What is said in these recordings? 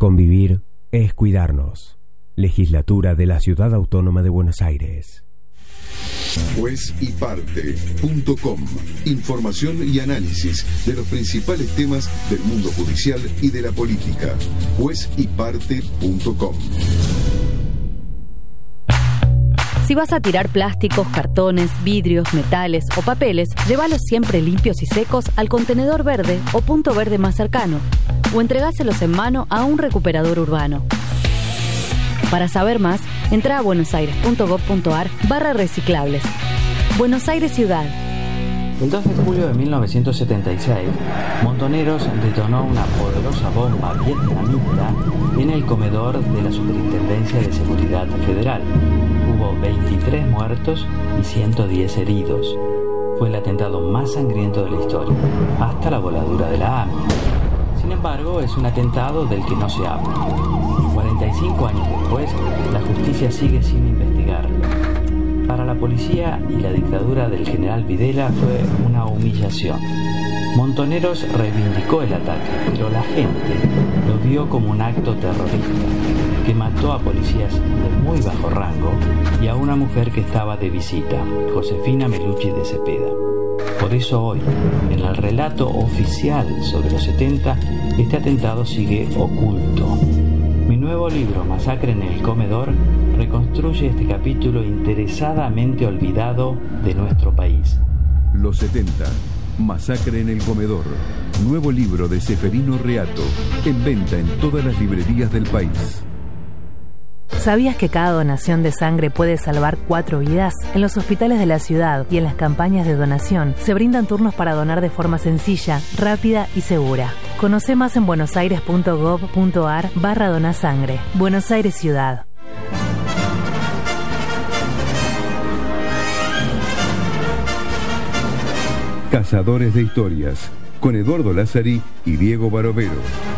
Convivir es cuidarnos. Legislatura de la Ciudad Autónoma de Buenos Aires. Juezyparte.com. Información y análisis de los principales temas del mundo judicial y de la política. Juezyparte.com. Si vas a tirar plásticos, cartones, vidrios, metales o papeles, llévalos siempre limpios y secos al contenedor verde o punto verde más cercano, o entregáselos en mano a un recuperador urbano. Para saber más, entra a buenosaires.gov.ar/reciclables. Buenos Aires Ciudad. El 2 de julio de 1976, Montoneros detonó una poderosa bomba vietnamita en el comedor de la Superintendencia de Seguridad Federal. Hubo 23 muertos y 110 heridos. Fue el atentado más sangriento de la historia, hasta la voladura de la AMIA. Sin embargo, es un atentado del que no se habla. 45 años después, la justicia sigue sin investigarlo. Para la policía y la dictadura del general Videla fue una humillación. Montoneros reivindicó el ataque, pero la gente lo vio como un acto terrorista que mató a policías de muy bajo rango y a una mujer que estaba de visita, Josefina Melucci de Cepeda. Por eso hoy, en el relato oficial sobre los 70, este atentado sigue oculto. Mi nuevo libro, Masacre en el Comedor, reconstruye este capítulo interesadamente olvidado de nuestro país. Los 70. Masacre en el Comedor. Nuevo libro de Seferino Reato. En venta en todas las librerías del país. ¿Sabías que cada donación de sangre puede salvar 4 vidas? En los hospitales de la ciudad y en las campañas de donación se brindan turnos para donar de forma sencilla, rápida y segura. Conoce más en buenosaires.gov.ar/donasangre. Buenos Aires Ciudad. Cazadores de Historias, con Eduardo Lázari y Diego Barovero.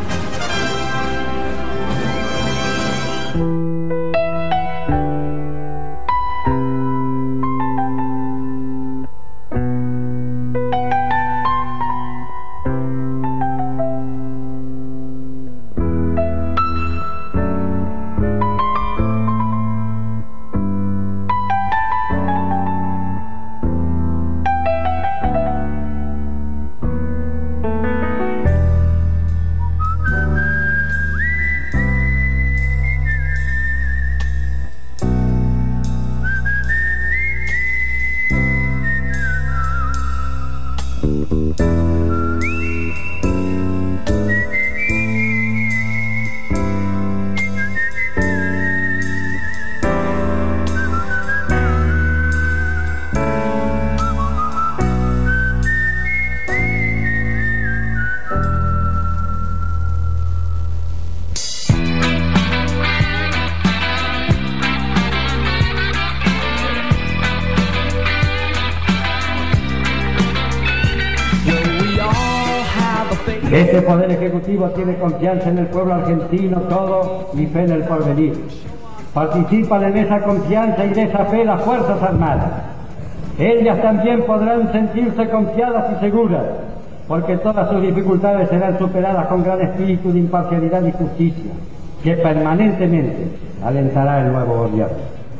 Este Poder Ejecutivo tiene confianza en el pueblo argentino todo y fe en el porvenir. Participan en esa confianza y de esa fe las Fuerzas Armadas. Ellas también podrán sentirse confiadas y seguras, porque todas sus dificultades serán superadas con gran espíritu de imparcialidad y justicia, que permanentemente alentará el nuevo gobierno.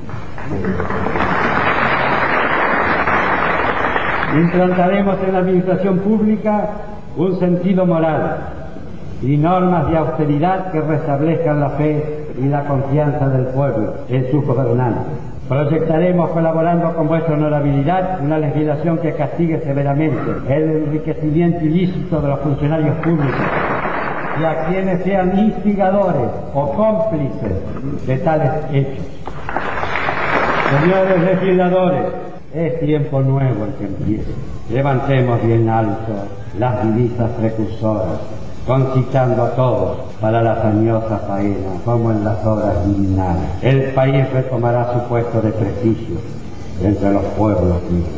Implantaremos en la administración pública un sentido moral y normas de austeridad que restablezcan la fe y la confianza del pueblo en sus gobernantes. Proyectaremos, colaborando con vuestra honorabilidad, una legislación que castigue severamente el enriquecimiento ilícito de los funcionarios públicos y a quienes sean instigadores o cómplices de tales hechos. Señores legisladores, es tiempo nuevo el que empieza. Levantemos bien alto las divisas precursoras, concitando a todos para la hazañosa faena, como en las obras divinales. El país retomará su puesto de prestigio entre los pueblos libres.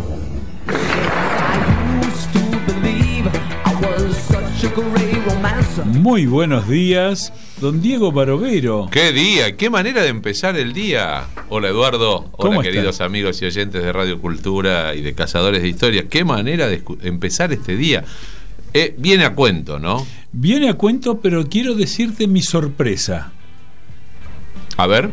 Muy buenos días, don Diego Barovero. ¡Qué día! ¡Qué manera de empezar el día! Hola Eduardo, hola queridos amigos y oyentes de Radio Cultura y de Cazadores de Historias. ¡Qué manera de empezar este día! Viene a cuento, ¿no? Viene a cuento, pero quiero decirte mi sorpresa. A ver.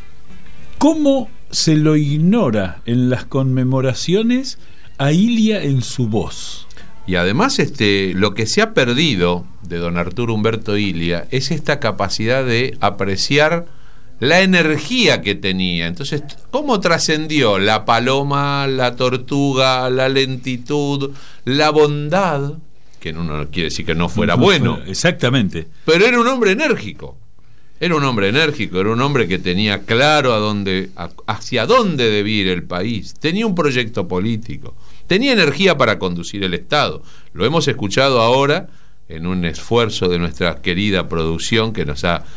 ¿Cómo se lo ignora en las conmemoraciones a Ilia en su voz? Y además lo que se ha perdido de don Arturo Humberto Ilia es esta capacidad de apreciar la energía que tenía. Entonces, ¿cómo trascendió la paloma, la tortuga, la lentitud, la bondad? Que no quiere decir que no fuera bueno. Exactamente. Pero era un hombre enérgico. Era un hombre que tenía claro hacia dónde debía ir el país. Tenía un proyecto político. Tenía energía para conducir el Estado. Lo hemos escuchado ahora en un esfuerzo de nuestra querida producción que nos ha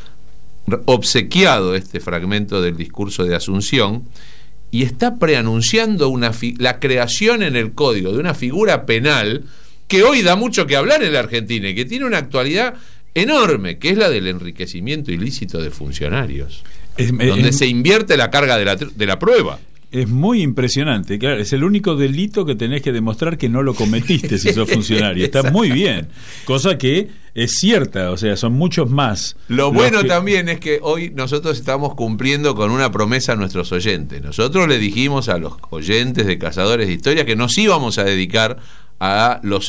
obsequiado este fragmento del discurso de Asunción, y está preanunciando la creación en el Código de una figura penal que hoy da mucho que hablar en la Argentina y que tiene una actualidad enorme, que es la del enriquecimiento ilícito de funcionarios, donde se invierte la carga de la prueba. Es muy impresionante, claro, es el único delito que tenés que demostrar que no lo cometiste si sos funcionario. Está muy bien, cosa que es cierta, o sea, son muchos más. Lo bueno también es que hoy nosotros estamos cumpliendo con una promesa a nuestros oyentes. Nosotros le dijimos a los oyentes de Cazadores de Historia que nos íbamos a dedicar a los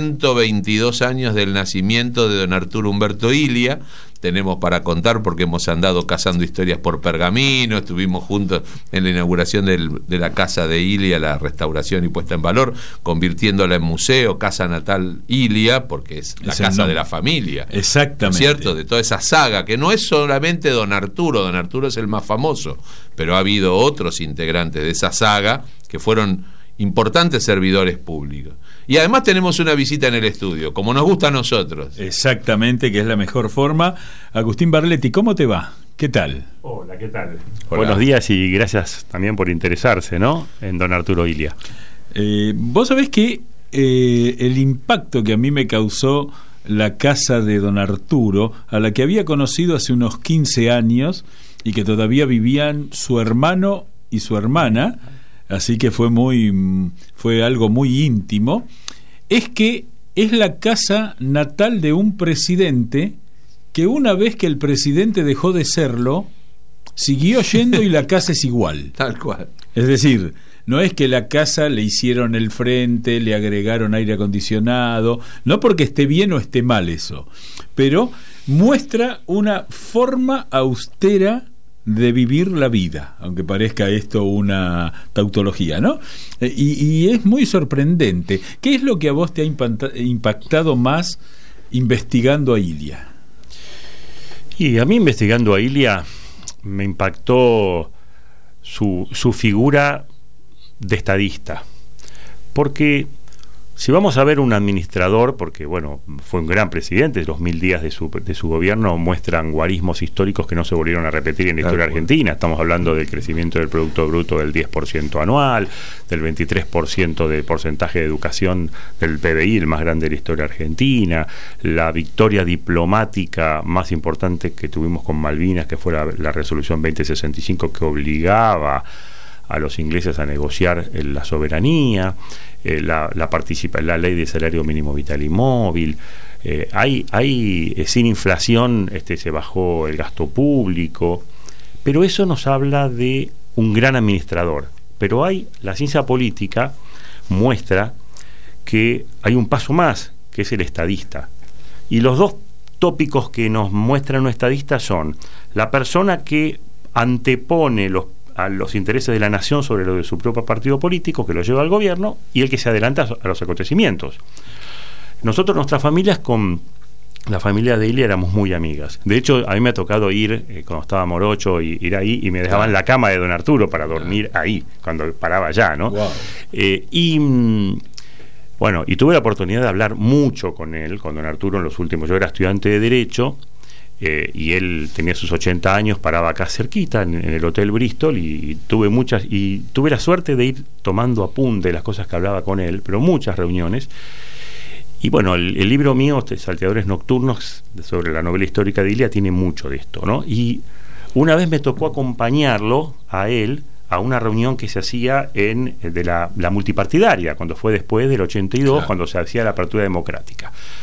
122 años del nacimiento de don Arturo Humberto Ilia. Tenemos para contar porque hemos andado cazando historias por pergamino, estuvimos juntos en la inauguración de la casa de Ilia, la restauración y puesta en valor, convirtiéndola en museo, Casa Natal Ilia, porque es la casa de la familia. Exactamente. ¿Cierto? De toda esa saga, que no es solamente don Arturo es el más famoso, pero ha habido otros integrantes de esa saga que fueron importantes servidores públicos. Y además tenemos una visita en el estudio, como nos gusta a nosotros. Exactamente, que es la mejor forma. Agustín Barletti, ¿cómo te va? ¿Qué tal? Hola, ¿qué tal? Hola. Buenos días y gracias también por interesarse, ¿no?, en don Arturo Ilia. Vos sabés que el impacto que a mí me causó la casa de don Arturo, a la que había conocido hace unos 15 años y que todavía vivían su hermano y su hermana, así que fue algo muy íntimo, es que es la casa natal de un presidente que una vez que el presidente dejó de serlo, siguió yendo y la casa es igual. Tal cual. Es decir, no es que la casa le hicieron el frente, le agregaron aire acondicionado, no porque esté bien o esté mal eso, pero muestra una forma austera de vivir la vida, aunque parezca esto una tautología, ¿no? Y es muy sorprendente. ¿Qué es lo que a vos te ha impactado más investigando a Ilia? Y a mí investigando a Ilia me impactó su figura de estadista, porque si vamos a ver un administrador, porque bueno, fue un gran presidente, los 1000 días de su gobierno muestran guarismos históricos que no se volvieron a repetir en la historia argentina. Estamos hablando del crecimiento del Producto Bruto del 10% anual, del 23% de porcentaje de educación del PBI, el más grande de la historia argentina, la victoria diplomática más importante que tuvimos con Malvinas, que fue la resolución 2065, que obligaba a los ingleses a negociar la soberanía, la ley de salario mínimo vital y móvil. Sin inflación se bajó el gasto público, pero eso nos habla de un gran administrador. Pero la ciencia política muestra que hay un paso más, que es el estadista. Y los dos tópicos que nos muestran un estadista son la persona que antepone a los intereses de la nación sobre lo de su propio partido político, que lo lleva al gobierno, y el que se adelanta a los acontecimientos. Nosotros, nuestras familias, con la familia de Ilia éramos muy amigas. De hecho, a mí me ha tocado ir, cuando estaba morocho, ir ahí, y me dejaban la cama de don Arturo para dormir ahí, cuando paraba allá, ¿no? Wow. Y tuve la oportunidad de hablar mucho con él, con don Arturo, en los últimos. Yo era estudiante de Derecho, y él tenía sus 80 años, paraba acá cerquita en el Hotel Bristol, y tuve la suerte de ir tomando apunte de las cosas que hablaba con él, pero muchas reuniones. Y bueno, el libro mío, Salteadores Nocturnos, sobre la novela histórica de Ilia, tiene mucho de esto, ¿no? Y una vez me tocó acompañarlo a él a una reunión que se hacía de la multipartidaria, cuando fue después del 82, claro, cuando se hacía la apertura democrática.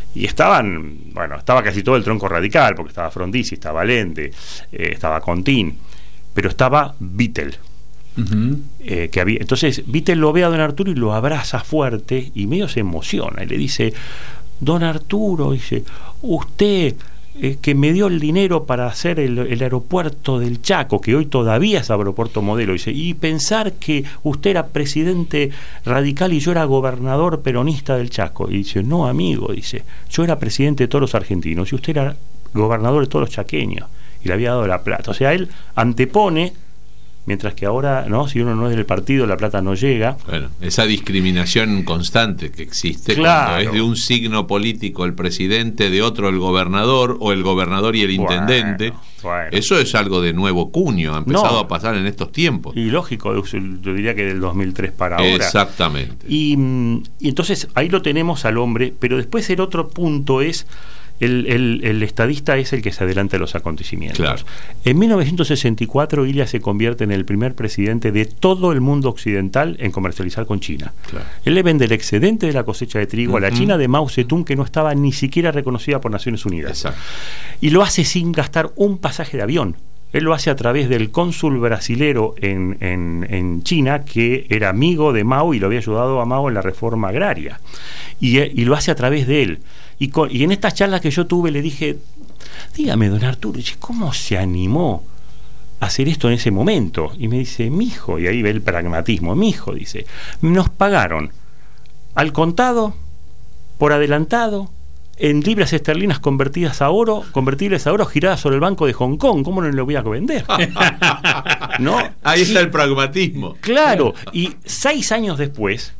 Y estaba casi todo el tronco radical, porque estaba Frondizi, estaba Allende, estaba Contín, pero estaba Vittel. Entonces Vittel lo ve a don Arturo y lo abraza fuerte y medio se emociona y le dice: don Arturo, dice, usted que me dio el dinero para hacer el aeropuerto del Chaco, que hoy todavía es aeropuerto modelo, dice, y pensar que usted era presidente radical y yo era gobernador peronista del Chaco. Y dice: no, amigo, dice, yo era presidente de todos los argentinos y usted era gobernador de todos los chaqueños, y le había dado la plata. O sea, él antepone, mientras que ahora, ¿no?, si uno no es del partido, la plata no llega. Bueno, esa discriminación constante que existe, claro, cuando es de un signo político el presidente, de otro el gobernador, o el gobernador y el intendente. Bueno. Eso es algo de nuevo cuño, ha empezado a pasar en estos tiempos. Y lógico, yo diría que del 2003 para ahora. Exactamente. Y entonces ahí lo tenemos al hombre, pero después el otro punto es... El estadista es el que se adelanta a los acontecimientos. Claro. En 1964 Ilia se convierte en el primer presidente de todo el mundo occidental en comercializar con China. Claro. Él le vende el excedente de la cosecha de trigo a la China de Mao Zedong, que no estaba ni siquiera reconocida por Naciones Unidas. Exacto. Y lo hace sin gastar un pasaje de avión. Él lo hace a través del cónsul brasilero en China, que era amigo de Mao y lo había ayudado a Mao en la reforma agraria. Y lo hace a través de él. Y en estas charlas que yo tuve le dije: dígame, don Arturo, ¿cómo se animó a hacer esto en ese momento? Y me dice: mijo, y ahí ve el pragmatismo, mijo, dice, nos pagaron al contado, por adelantado, en libras esterlinas convertibles a oro, giradas sobre el banco de Hong Kong. ¿Cómo no lo voy a vender? ¿No? Ahí está el pragmatismo. Claro, y 6 años después,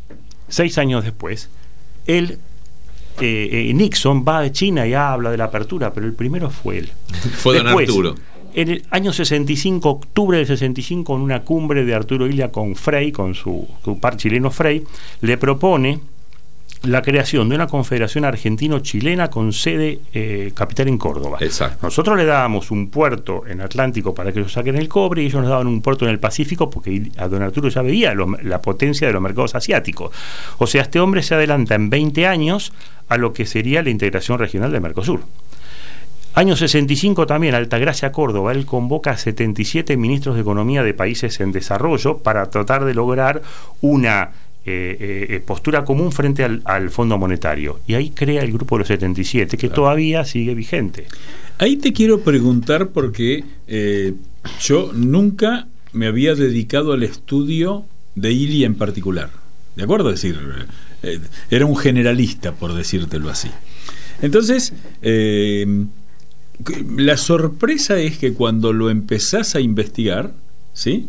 él, Nixon va a China y habla de la apertura, pero el primero fue él. Fue don Arturo. En el año 65, octubre del 65, en una cumbre de Arturo Illia con Frei, con su par chileno Frei, le propone la creación de una confederación argentino-chilena con sede capital en Córdoba. Exacto. Nosotros le dábamos un puerto en Atlántico para que ellos saquen el cobre, y ellos nos daban un puerto en el Pacífico, porque a don Arturo ya veía la potencia de los mercados asiáticos. O sea, este hombre se adelanta en 20 años a lo que sería la integración regional del Mercosur. Año 65 también, Altagracia, Córdoba. Él convoca a 77 ministros de economía de países en desarrollo para tratar de lograr una postura común frente al Fondo Monetario, y ahí crea el grupo de los 77, que todavía sigue vigente. Ahí te quiero preguntar, porque yo nunca me había dedicado al estudio de Illia en particular, ¿de acuerdo? Es decir, era un generalista, por decírtelo así. Entonces, la sorpresa es que cuando lo empezás a investigar, ¿sí?,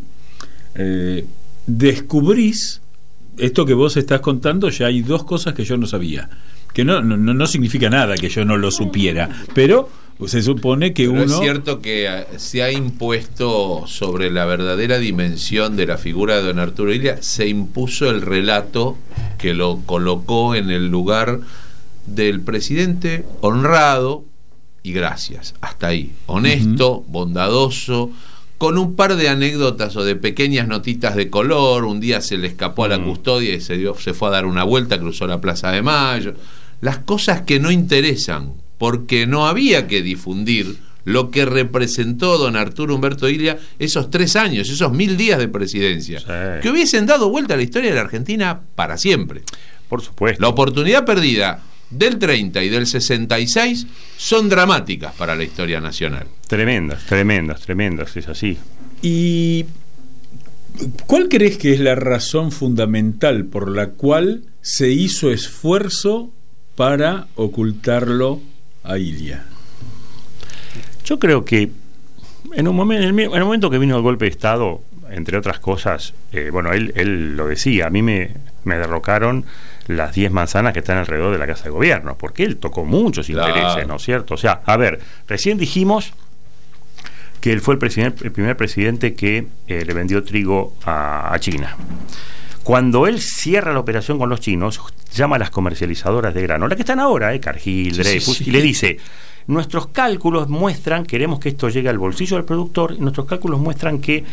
descubrís esto que vos estás contando. Ya hay 2 cosas que yo no sabía, que no significa nada que yo no lo supiera, pero se supone que es cierto que se ha impuesto sobre la verdadera dimensión de la figura de don Arturo Illia, se impuso el relato que lo colocó en el lugar del presidente honrado y gracias, hasta ahí, honesto, bondadoso, con un par de anécdotas o de pequeñas notitas de color. Un día se le escapó a la custodia y se fue a dar una vuelta, cruzó la Plaza de Mayo. Las cosas que no interesan, porque no había que difundir lo que representó don Arturo Humberto Illia esos 3 años, esos 1000 días de presidencia, que hubiesen dado vuelta a la historia de la Argentina para siempre. Por supuesto. La oportunidad perdida del 30 y del 66 son dramáticas para la historia nacional. Tremendas, es así. ¿Y cuál crees que es la razón fundamental por la cual se hizo esfuerzo para ocultarlo a Illia? Yo creo que en el momento que vino el golpe de Estado, entre otras cosas, él lo decía: a mí me derrocaron las 10 manzanas que están alrededor de la Casa de Gobierno, porque él tocó muchos intereses, ¿no es cierto? O sea, a ver, recién dijimos que él fue el primer presidente que le vendió trigo a China. Cuando él cierra la operación con los chinos, llama a las comercializadoras de grano, las que están ahora, Cargill, Dreyfus, y le dice: nuestros cálculos muestran, queremos que esto llegue al bolsillo del productor, y nuestros cálculos muestran que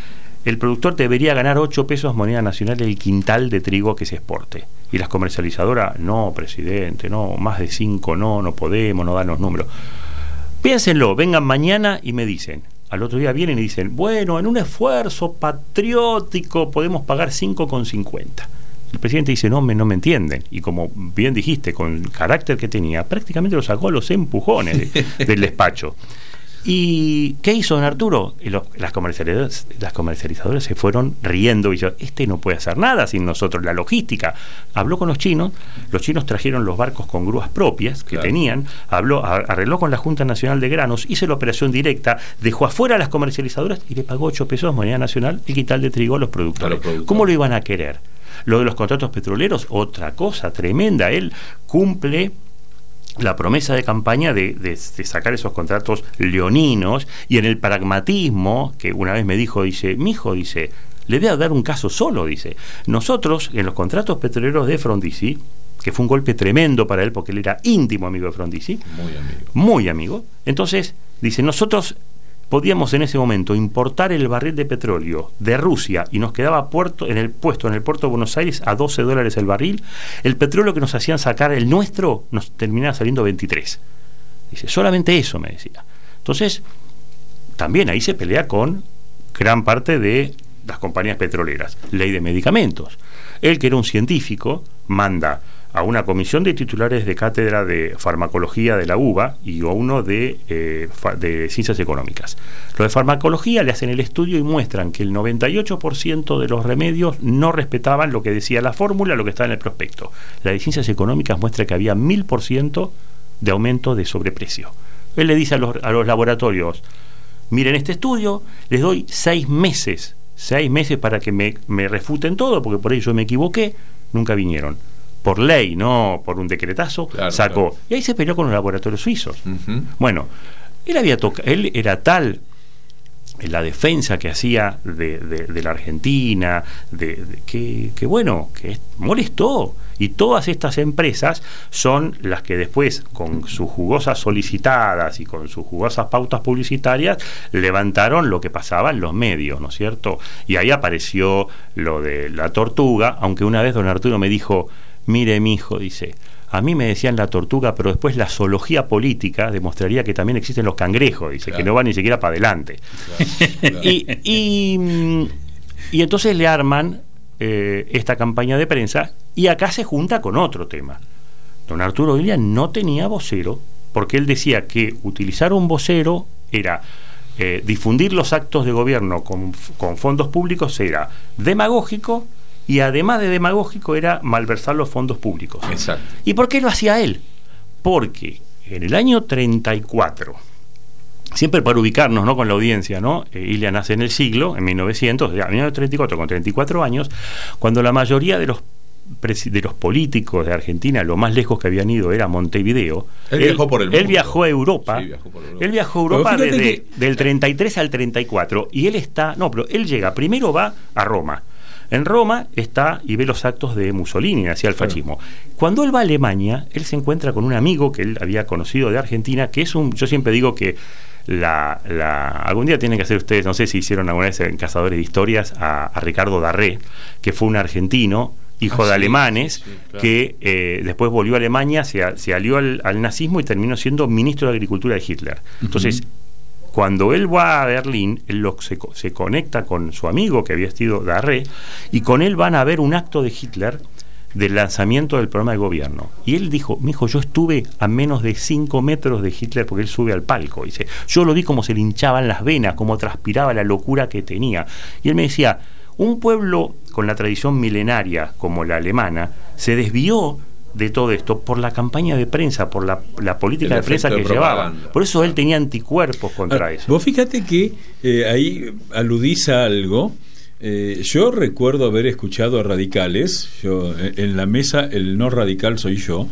el productor debería ganar 8 pesos moneda nacional el quintal de trigo que se exporte. Y las comercializadoras, no, presidente, no, más de 5 no podemos, no dan los números. Piénsenlo, vengan mañana y me dicen. Al otro día vienen y dicen, bueno, en un esfuerzo patriótico podemos pagar 5,50. El presidente dice, no me entienden. Y como bien dijiste, con el carácter que tenía, prácticamente lo sacó a los empujones del despacho. ¿Y qué hizo don Arturo? Las comercializadoras se fueron riendo y dijeron, no puede hacer nada sin nosotros, la logística. Habló con los chinos trajeron los barcos con grúas propias que tenían, arregló con la Junta Nacional de Granos, hizo la operación directa, dejó afuera a las comercializadoras y le pagó 8 pesos moneda nacional el quintal de trigo a los productores. ¿Cómo lo iban a querer? Lo de los contratos petroleros, otra cosa tremenda. Él cumple la promesa de campaña de sacar esos contratos leoninos, y en el pragmatismo, que una vez me dijo, dice, mijo, dice, le voy a dar un caso solo, dice, nosotros en los contratos petroleros de Frondizi, que fue un golpe tremendo para él porque él era íntimo amigo de Frondizi, muy amigo, entonces, dice, nosotros podíamos en ese momento importar el barril de petróleo de Rusia y nos quedaba en el puerto de Buenos Aires a $12 el barril. El petróleo que nos hacían sacar, el nuestro, nos terminaba saliendo 23. Dice, solamente eso, me decía. Entonces, también ahí se pelea con gran parte de las compañías petroleras. Ley de medicamentos. Él, que era un científico, manda a una comisión de titulares de cátedra de farmacología de la UBA y a uno de ciencias económicas. Lo de farmacología le hacen el estudio y muestran que el 98% de los remedios no respetaban lo que decía la fórmula, lo que estaba en el prospecto. La de ciencias económicas muestra que había 1000% de aumento de sobreprecio. Él le dice a los laboratorios, miren este estudio, les doy 6 meses para que me refuten todo, porque por ahí yo me equivoqué, nunca vinieron. Por ley, no por un decretazo, sacó. Y ahí se peleó con los laboratorios suizos. Bueno, él era tal en la defensa que hacía de la Argentina, que molestó. Y todas estas empresas son las que después, con sus jugosas solicitadas y con sus jugosas pautas publicitarias, levantaron lo que pasaba en los medios, ¿no es cierto? Y ahí apareció lo de la tortuga, aunque una vez don Arturo me dijo, mire, mijo, dice, a mí me decían la tortuga, pero después la zoología política demostraría que también existen los cangrejos, dice, que no van ni siquiera para adelante. Y entonces le arman esta campaña de prensa, y acá se junta con otro tema. Don Arturo Illia no tenía vocero, porque él decía que utilizar un vocero era difundir los actos de gobierno con fondos públicos, era demagógico, y además de demagógico era malversar los fondos públicos. Exacto. ¿Y por qué lo hacía él? Porque en el año 34, siempre para ubicarnos, ¿no?, con la audiencia, ¿no? Illia nace en el siglo, en 1900, en 1934, con 34 años, cuando la mayoría de los políticos de Argentina, lo más lejos que habían ido era Montevideo. Él viajó por el mundo. Él viajó a Europa. Sí, viajó por Europa. Él viajó a Europa del 33 al 34, y pero él llega, primero va a Roma. En Roma está y ve los actos de Mussolini, hacia el fascismo. Cuando él va a Alemania, él se encuentra con un amigo que él había conocido de Argentina, que es yo siempre digo que algún día tienen que hacer ustedes, no sé si hicieron alguna vez en Cazadores de Historias, a Ricardo Darré, que fue un argentino, hijo de alemanes, claro, que después volvió a Alemania, se alió al nazismo y terminó siendo ministro de Agricultura de Hitler. Entonces, cuando él va a Berlín, él se conecta con su amigo que había sido Darré, y con él van a ver un acto de Hitler del lanzamiento del programa de gobierno. Y él dijo, mijo, yo estuve a menos de 5 metros de Hitler, porque él sube al palco. Dice, yo lo vi como se le hinchaban las venas, como transpiraba la locura que tenía. Y él me decía, un pueblo con la tradición milenaria como la alemana se desvió de todo esto por la campaña de prensa, por la política de prensa que llevaba. Por eso él tenía anticuerpos contra eso. Vos fíjate que ahí aludís a algo. Yo recuerdo haber escuchado a radicales, en la mesa el no radical soy yo,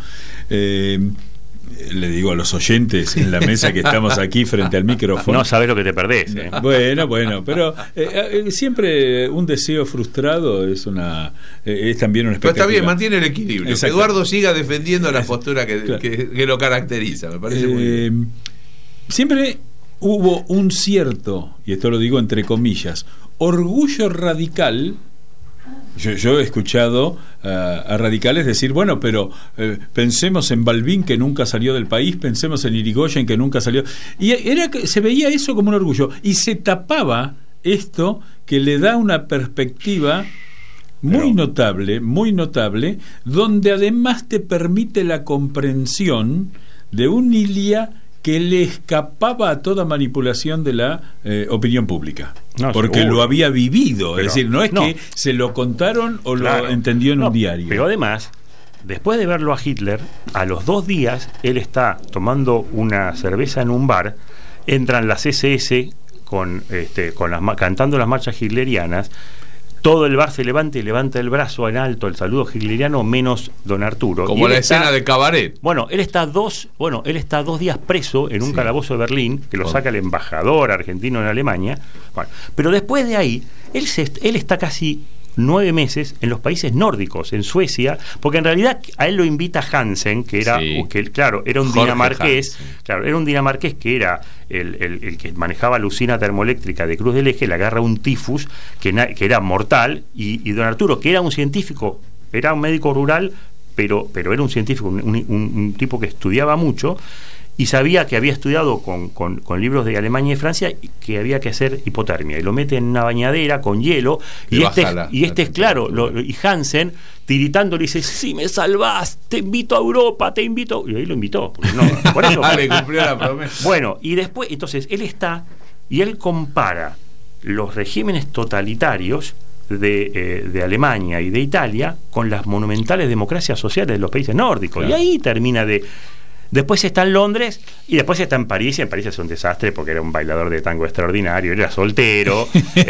le digo a los oyentes en la mesa que estamos aquí frente al micrófono. No sabés lo que te perdés. Bueno, pero siempre un deseo frustrado es también una expectativa. Pero está bien, mantiene el equilibrio. Que Eduardo siga defendiendo la postura que lo caracteriza, me parece muy bien. Siempre hubo un cierto, y esto lo digo entre comillas, orgullo radical. Yo he escuchado a radicales decir, bueno, pero pensemos en Balbín, que nunca salió del país, pensemos en Irigoyen, que nunca salió. Y se veía eso como un orgullo, y se tapaba esto que le da una perspectiva muy notable, donde además te permite la comprensión de un Ilia que le escapaba a toda manipulación de la opinión pública, porque seguro lo había vivido, pero, es decir, no es que se lo contaron o lo entendió en un diario. Pero además, después de verlo a Hitler, a los 2 días él está tomando una cerveza en un bar, entran las SS cantando las marchas hitlerianas. Todo el bar se levanta y levanta el brazo en alto, el saludo hitleriano, menos don Arturo. Como la escena de Cabaret. Bueno, él está 2 días preso en un calabozo de Berlín, que lo saca el embajador argentino en Alemania. Bueno, pero después de ahí, él está casi 9 meses en los países nórdicos, en Suecia, porque en realidad a él lo invita Hansen, que era, era un dinamarqués, era un dinamarqués que era el que manejaba la usina termoeléctrica de Cruz del Eje, le agarra un tifus que era mortal, y don Arturo, que era un científico, era un médico rural, pero era un científico, un tipo que estudiaba mucho, y sabía que había estudiado con libros de Alemania y Francia que había que hacer hipotermia, y lo mete en una bañadera con hielo, y Hansen tiritando le dice, si me salvás, te invito a Europa, y ahí lo invitó, por eso le cumplió la promesa. Bueno, y después, entonces él compara los regímenes totalitarios de Alemania y de Italia con las monumentales democracias sociales de los países nórdicos, y ahí termina de... Después está en Londres y después está en París, y en París es un desastre porque era un bailador de tango extraordinario, era soltero.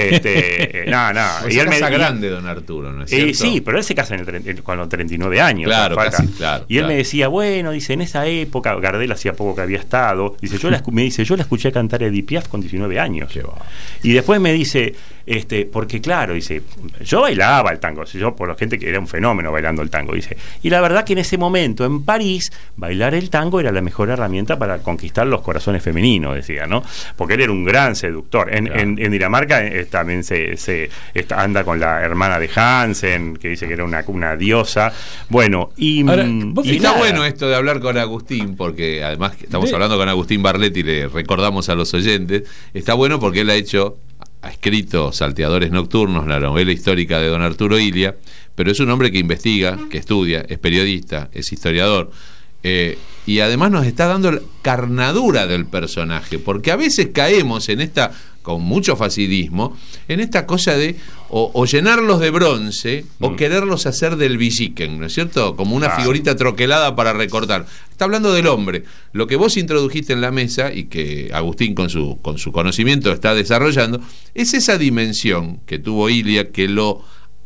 Y él casa grande, don Arturo, ¿no es cierto? Sí, pero él se casa con los 39 años. Claro, y él me decía, bueno, dice, en esa época, Gardel hacía poco que había estado, dice, yo la escuché cantar a Edith Piaf con 19 años. Y después me dice, porque claro, dice, yo bailaba el tango, yo por la gente que era un fenómeno bailando el tango, dice, y la verdad que en ese momento en París bailar el tango era la mejor herramienta para conquistar los corazones femeninos, decía, ¿no? Porque él era un gran seductor. En Dinamarca también anda con la hermana de Hansen, que dice que era una diosa. Bueno, está bueno esto de hablar con Agustín, porque además estamos hablando con Agustín Barletti, le recordamos a los oyentes, está bueno porque él ha escrito Salteadores Nocturnos, la novela histórica de don Arturo Ilia, pero es un hombre que investiga, que estudia, es periodista, es historiador, y además nos está dando la carnadura del personaje, porque a veces caemos en esta, con mucho facidismo, en esta cosa de o llenarlos de bronce o quererlos hacer del Villiquen, ¿no es cierto? Como una figurita troquelada para recortar. Está hablando del hombre. Lo que vos introdujiste en la mesa y que Agustín con su conocimiento está desarrollando, es esa dimensión que tuvo Ilia que lo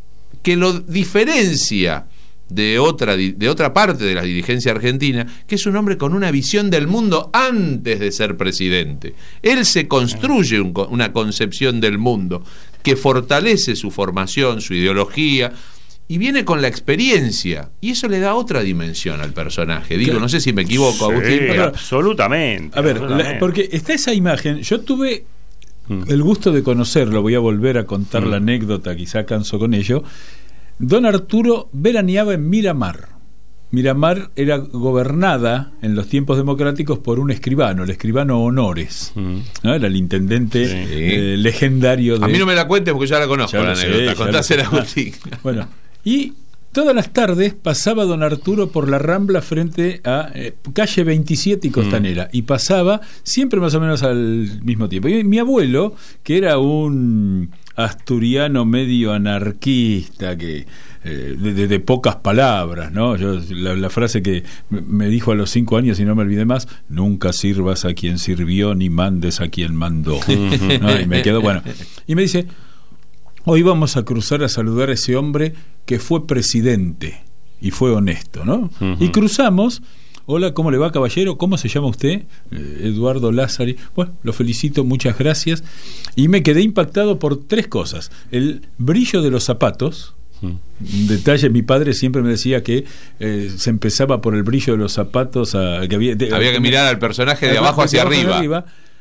diferencia de otra parte de la dirigencia argentina, que es un hombre con una visión del mundo antes de ser presidente. Él se construye una concepción del mundo que fortalece su formación, su ideología, y viene con la experiencia, y eso le da otra dimensión al personaje. Digo, no sé si me equivoco, Agustín. Pero absolutamente. A ver, porque está esa imagen, yo tuve el gusto de conocerlo, voy a volver a contar la anécdota, quizá canso con ello. Don Arturo veraneaba en Miramar. Miramar era gobernada en los tiempos democráticos por un escribano, el escribano Honores, ¿no? Era el intendente legendario de... A mí no me la cuentes porque ya la conozco, la anécdota. Contásela, Agustín. Bueno, y todas las tardes pasaba don Arturo por la Rambla frente a calle 27 y Costanera, y pasaba siempre más o menos al mismo tiempo. Y mi abuelo, que era un asturiano medio anarquista, que de pocas palabras, ¿no? Yo, la frase que me dijo a los 5 años, y no me olvidé más: nunca sirvas a quien sirvió ni mandes a quien mandó, ¿no? Y me quedo, bueno, y me dice: hoy vamos a cruzar a saludar a ese hombre que fue presidente y fue honesto, ¿no? Y cruzamos. Hola, ¿cómo le va, caballero? ¿Cómo se llama usted? Eduardo Lázari. Bueno, lo felicito, muchas gracias. Y me quedé impactado por 3 cosas. El brillo de los zapatos. Un detalle, mi padre siempre me decía que se empezaba por el brillo de los zapatos. Había que mirar al personaje de abajo hacia arriba.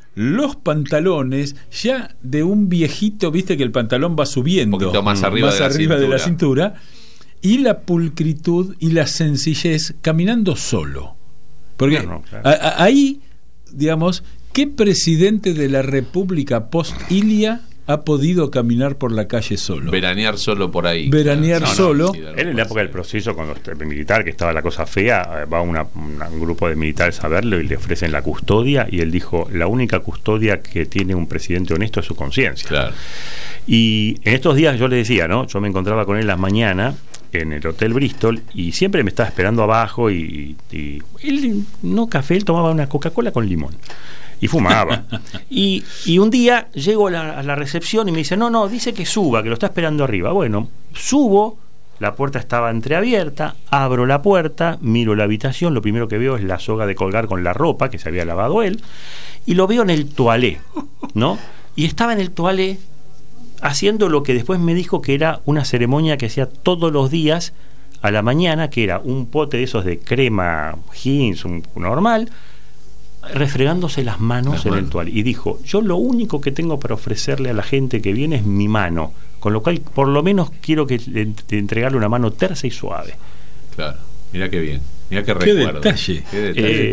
los pantalones ya de un viejito, viste que el pantalón va subiendo un poquito más arriba, de la cintura, y la pulcritud y la sencillez caminando solo. Porque claro. Ahí, digamos, ¿qué presidente de la República post-Ilia ha podido caminar por la calle solo? Veranear solo por ahí. Veranear solo. Él en la época del proceso, cuando el militar, que estaba la cosa fea, va un grupo de militares a verlo y le ofrecen la custodia, y él dijo, la única custodia que tiene un presidente honesto es su conciencia. Claro. Y en estos días yo le decía, ¿no? Yo me encontraba con él las mañanas en el Hotel Bristol y siempre me estaba esperando abajo y él, no café, él tomaba una Coca-Cola con limón y fumaba. y un día llego a la recepción y me dice, no, dice que suba, que lo está esperando arriba. Bueno, subo, la puerta estaba entreabierta, abro la puerta, miro la habitación, lo primero que veo es la soga de colgar con la ropa que se había lavado él, y lo veo en el toalé, ¿no? Y estaba en el toalé haciendo lo que después me dijo que era una ceremonia que hacía todos los días a la mañana, que era un pote de esos de crema Heinz, un normal, refregándose las manos en el toalé. Y dijo, yo lo único que tengo para ofrecerle a la gente que viene es mi mano, con lo cual por lo menos quiero que entregarle una mano tersa y suave. Claro, mira qué bien, mira qué recuerdo. Qué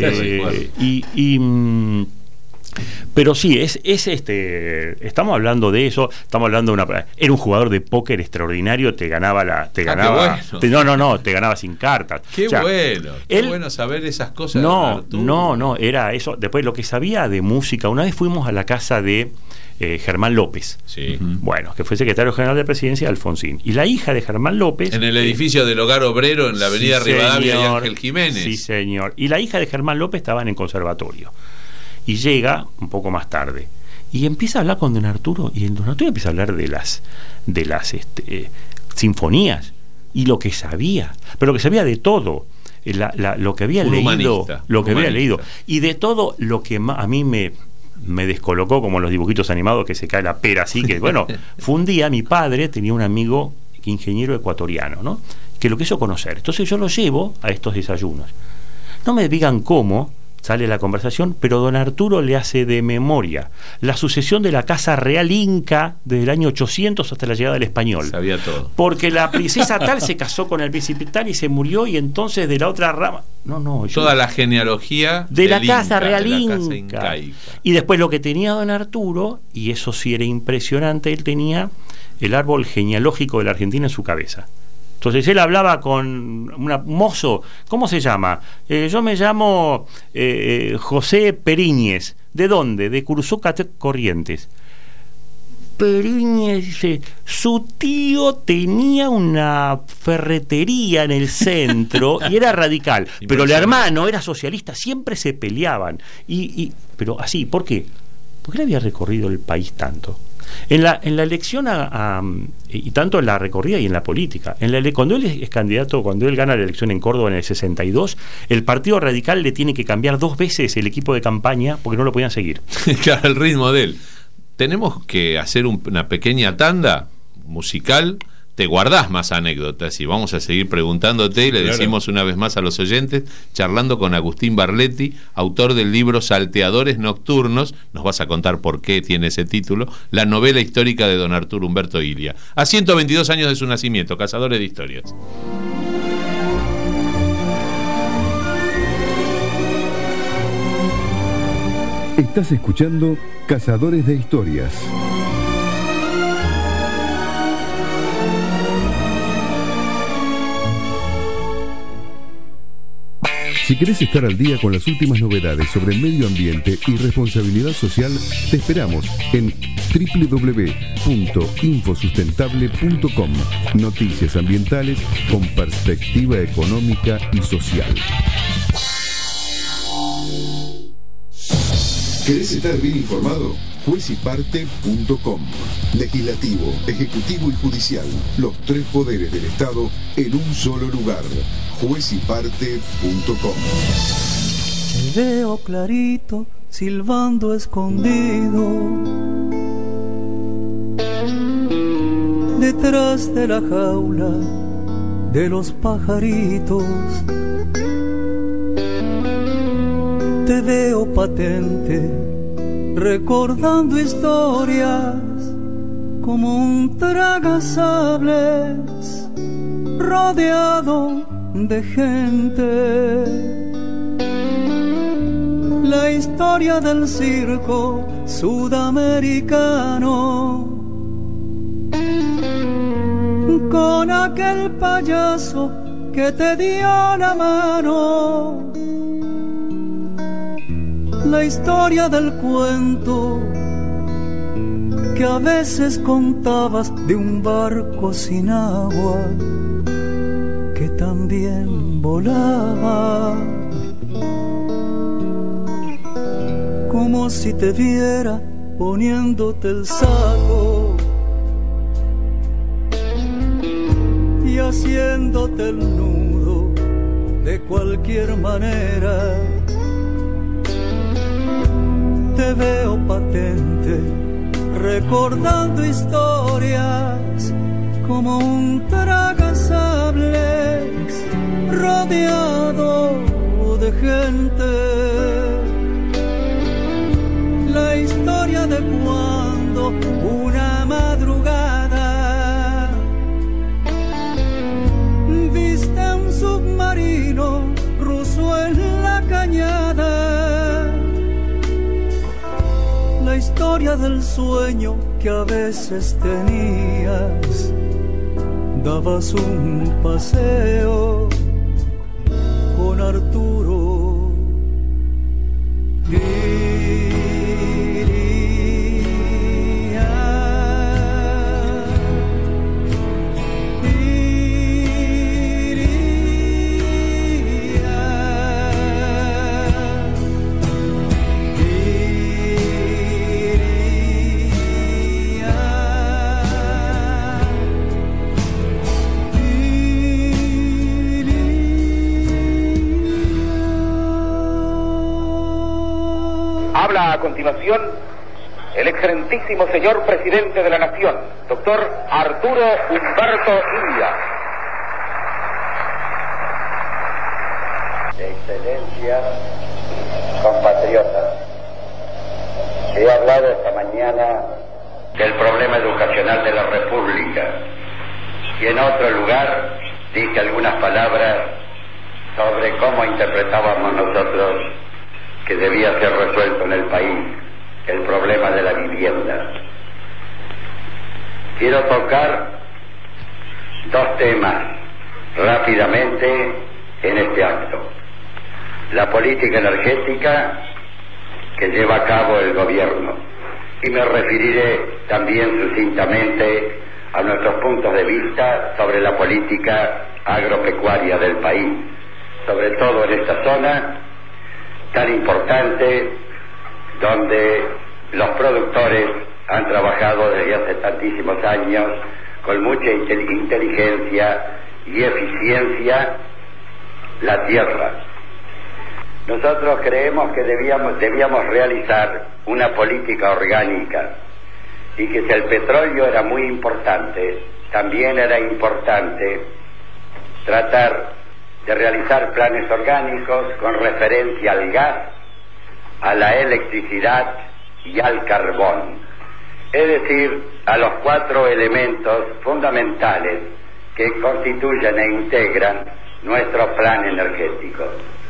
detalle. Pero sí, estamos hablando de eso, estamos hablando de era un jugador de póker extraordinario, te ganaba qué bueno. Te ganaba sin cartas. Qué bueno saber esas cosas. No, era eso. Después lo que sabía de música, una vez fuimos a la casa de Germán López, sí. Bueno, que fue secretario general de presidencia de Alfonsín, y la hija de Germán López en el edificio del Hogar Obrero en la avenida Rivadavia y Ángel Jiménez. Sí, señor. Y la hija de Germán López estaba en el conservatorio. Y llega un poco más tarde y empieza a hablar con don Arturo, y don Arturo empieza a hablar de las sinfonías y lo que sabía, pero lo que sabía de todo, lo que había leído, y de todo lo que a mí me descolocó, como los dibujitos animados que se cae la pera así, que bueno, fue un día, mi padre tenía un amigo ingeniero ecuatoriano, ¿no?, que lo quiso conocer, entonces yo lo llevo a estos desayunos. No me digan cómo sale la conversación, pero don Arturo le hace de memoria la sucesión de la Casa Real Inca desde el año 800 hasta la llegada del español. Sabía todo. Porque la princesa tal se casó con el príncipe tal y se murió, y entonces de la otra rama... Toda la genealogía de la Casa Real Inca. Y después lo que tenía don Arturo, y eso sí era impresionante, él tenía el árbol genealógico de la Argentina en su cabeza. Entonces él hablaba con un mozo, ¿cómo se llama? Yo me llamo José Periñez. ¿De dónde? De Curuzú, Corrientes. Periñez dice, su tío tenía una ferretería en el centro y era radical, pero el hermano era socialista, siempre se peleaban. Pero así, ¿por qué? Porque él había recorrido el país tanto. En la elección y tanto en la recorrida y en la política, cuando él es candidato, cuando él gana la elección en Córdoba en el 62, el Partido Radical le tiene que cambiar 2 veces el equipo de campaña porque no lo podían seguir. Claro, el ritmo de él. Tenemos que hacer una pequeña tanda musical. Te guardás más anécdotas y vamos a seguir preguntándote, y le decimos una vez más a los oyentes, charlando con Agustín Barletti, autor del libro Salteadores Nocturnos. Nos vas a contar por qué tiene ese título, la novela histórica de don Arturo Humberto Ilia, a 122 años de su nacimiento. Cazadores de historias. Estás escuchando Cazadores de Historias. Si querés estar al día con las últimas novedades sobre el medio ambiente y responsabilidad social, te esperamos en www.infosustentable.com. Noticias ambientales con perspectiva económica y social. ¿Querés estar bien informado? Juezyparte.com. Legislativo, ejecutivo y judicial. Los 3 poderes del Estado en un solo lugar. Juezyparte.com. Te veo clarito, silbando escondido, detrás de la jaula de los pajaritos. Te veo patente recordando historias como un tragasables rodeado de gente. La historia del circo sudamericano con aquel payaso que te dio la mano. La historia del cuento que a veces contabas de un barco sin agua que también volaba, como si te viera poniéndote el saco y haciéndote el nudo de cualquier manera. Te veo patente, recordando historias como un tragasables rodeado de gente. La historia de cuando una madrugada viste un submarino ruso en la cañada. La historia del sueño que a veces tenías. Dabas un paseo con Arturo. Habla a continuación el excelentísimo señor presidente de la Nación, doctor Arturo Humberto Ilia. Excelencia, compatriotas, he hablado esta mañana del problema educacional de la República y en otro lugar dije algunas palabras sobre cómo interpretábamos nosotros que debía ser resuelto en el país el problema de la vivienda. Quiero tocar dos temas rápidamente en este acto. La política energética que lleva a cabo el gobierno, y me referiré también sucintamente a nuestros puntos de vista sobre la política agropecuaria del país, sobre todo en esta zona tan importante donde los productores han trabajado desde hace tantísimos años con mucha inteligencia y eficiencia la tierra. Nosotros creemos que debíamos realizar una política orgánica y que si el petróleo era muy importante, también era importante tratar de realizar planes orgánicos con referencia al gas, a la electricidad y al carbón, es decir, a los 4 elementos fundamentales que constituyen e integran nuestro plan energético.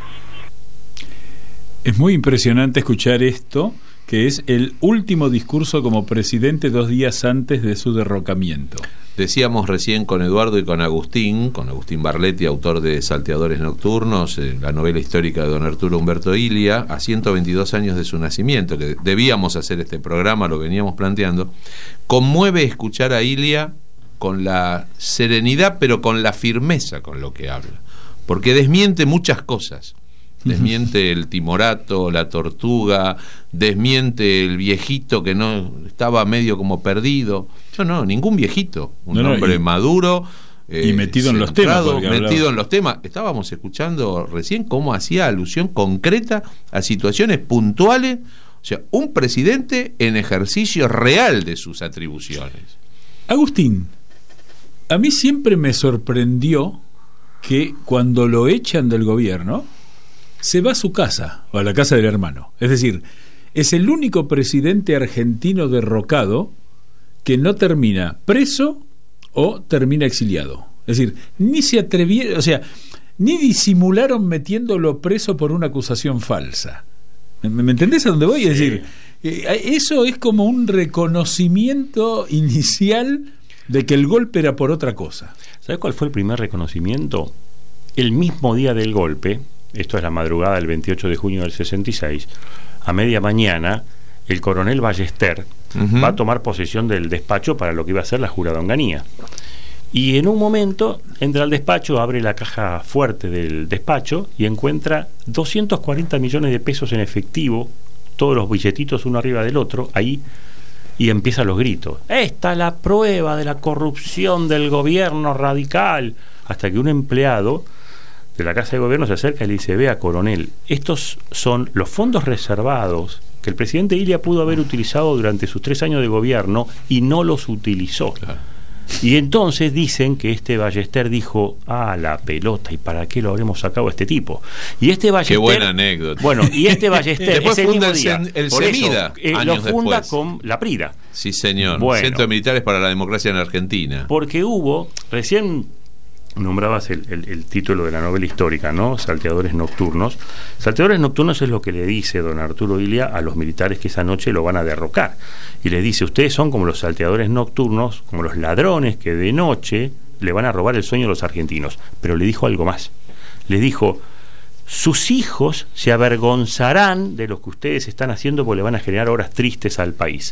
Es muy impresionante escuchar esto, que es el último discurso como presidente 2 días antes de su derrocamiento. Decíamos recién con Eduardo y con Agustín Barletti, autor de Salteadores Nocturnos, la novela histórica de don Arturo Humberto Ilia, a 122 años de su nacimiento, que debíamos hacer este programa, lo veníamos planteando. Conmueve escuchar a Ilia con la serenidad, pero con la firmeza con lo que habla, porque desmiente muchas cosas. Desmiente el timorato, la tortuga, desmiente el viejito que no estaba medio como perdido. No, ningún viejito, un hombre maduro y metido en los temas. Metido en los temas. Estábamos escuchando recién cómo hacía alusión concreta a situaciones puntuales, o sea, un presidente en ejercicio real de sus atribuciones. Agustín, a mí siempre me sorprendió que cuando lo echan del gobierno se va a su casa o a la casa del hermano. Es decir, es el único presidente argentino derrocado que no termina preso o termina exiliado. Es decir, ni se atrevieron, o sea, ni disimularon metiéndolo preso por una acusación falsa. ¿Me entendés a dónde voy? Es decir, eso es como un reconocimiento inicial de que el golpe era por otra cosa. ¿Sabes cuál fue el primer reconocimiento? El mismo día del golpe, esto es la madrugada del 28 de junio del 66, a media mañana, el coronel Ballester va a tomar posesión del despacho para lo que iba a ser la jurada Onganía. Y en un momento entra al despacho, abre la caja fuerte del despacho y encuentra 240 millones de pesos en efectivo, todos los billetitos uno arriba del otro, ahí, y empiezan los gritos. Esta es la prueba de la corrupción del gobierno radical. Hasta que un empleado de la Casa de Gobierno se acerca y le dice: vea, coronel, estos son los fondos reservados que el presidente Ilia pudo haber utilizado durante sus 3 años de gobierno y no los utilizó. Claro. Y entonces dicen que este Ballester dijo: la pelota, ¿y para qué lo habremos sacado a este tipo? Y este Ballester, qué buena anécdota. Bueno, y este Ballester después ese funda mismo día, el CEMIDA, lo funda después con la Prida. Sí, señor. Bueno, Centro de Militares para la Democracia en Argentina. Porque hubo, recién nombrabas el título de la novela histórica, ¿no? Salteadores Nocturnos. Salteadores Nocturnos es lo que le dice don Arturo Illia a los militares que esa noche lo van a derrocar. Y les dice: ustedes son como los salteadores nocturnos, como los ladrones que de noche le van a robar el sueño a los argentinos. Pero le dijo algo más. Le dijo: sus hijos se avergonzarán de lo que ustedes están haciendo porque le van a generar horas tristes al país.